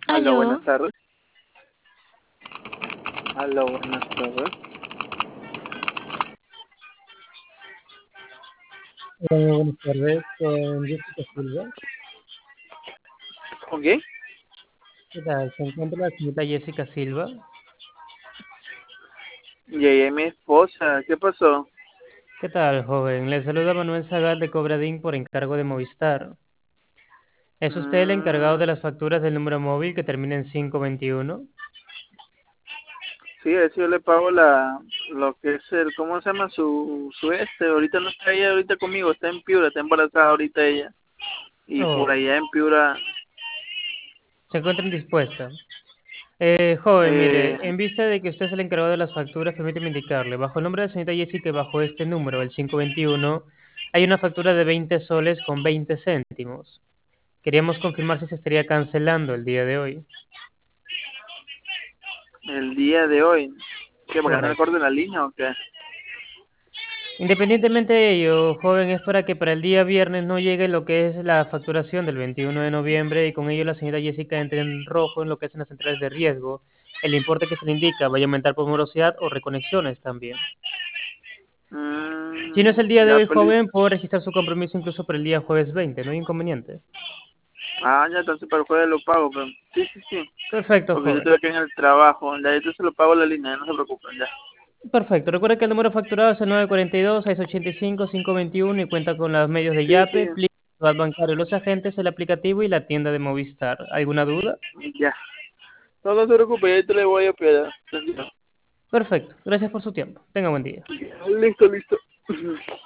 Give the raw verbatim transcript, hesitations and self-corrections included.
Aló, Aló, buenas tardes. Aló, buenas tardes. Hola, muy buenas tardes, con Jessica Silva. ¿Con quién? ¿Qué tal? ¿Se encuentra la señorita Jessica Silva? Llegué mi esposa. ¿Qué pasó? ¿Qué tal, joven? Le saluda Manuel Zagat de Cobradín por encargo de Movistar. ¿Es usted el encargado Mm, de las facturas del número móvil que termina en quinientos veintiuno? sí, a ver si yo le pago la, lo que es el, ¿cómo se llama? Su, su este. Ahorita no está ella ahorita conmigo, está en Piura, está embarazada ahorita ella. Y por Oh, allá en Piura, se encuentra indispuesta. Eh, joven, eh, mire, en vista de que usted es el encargado de las facturas, permíteme indicarle, bajo el nombre de la señorita Jessica y bajo este número, el quinientos veintiuno, hay una factura de veinte soles con veinte céntimos. Queríamos confirmar si se estaría cancelando el día de hoy. el día de hoy. ¿Qué, para que no le Correcto. corten la línea o qué? Independientemente de ello, joven, es para que para el día viernes no llegue lo que es la facturación del veintiuno de noviembre y con ello la señora Jessica entre en rojo en lo que es en las centrales de riesgo. El importe que se le indica vaya a aumentar por morosidad o reconexiones también. Si no es el Mm, día de ya, hoy, pues listo. joven, puedo registrar su compromiso incluso para el día jueves veinte, no hay inconveniente. Ah, ya, entonces para el jueves lo pago, pero sí, sí, sí. Perfecto, Porque yo joven. estoy aquí en el trabajo. Ya, entonces lo pago la línea, no se preocupen, ya. Perfecto. Recuerda que el número facturado es el nueve cuatro dos, seis ocho cinco, cinco dos uno y cuenta con los medios de Sí, sí, Yape, Plin, bancario, los agentes, el aplicativo y la tienda de Movistar. ¿Alguna duda? ya. No, no se preocupe, ya te le voy a pedir. Perfecto. Gracias por su tiempo. Tenga buen día. Listo, listo.